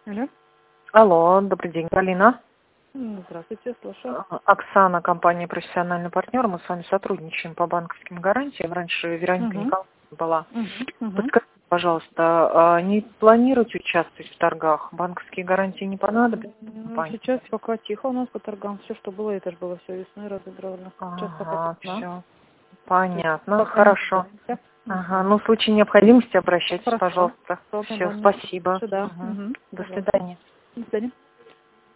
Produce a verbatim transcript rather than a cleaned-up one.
Алло. Алло, добрый день, Галина. Здравствуйте, слушаю. Оксана, компания «Профессиональный партнер». Мы с вами сотрудничаем по банковским гарантиям. Раньше Вероника Угу. Николаевна была. Угу. Угу. Подскажите, пожалуйста, а не планируете участвовать в торгах? Банковские гарантии не понадобятся? Ну, сейчас пока тихо у нас по торгам. Все, что было, это же было все весной разыгрывано. Сейчас пока Ага, тишина. все. Понятно, Пока хорошо. не Ага, ну в случае необходимости обращайтесь, Хорошо. пожалуйста. Ладно, Все, ладно. спасибо. Сюда. Мгм. Угу. До Пожалуйста. свидания. До свидания.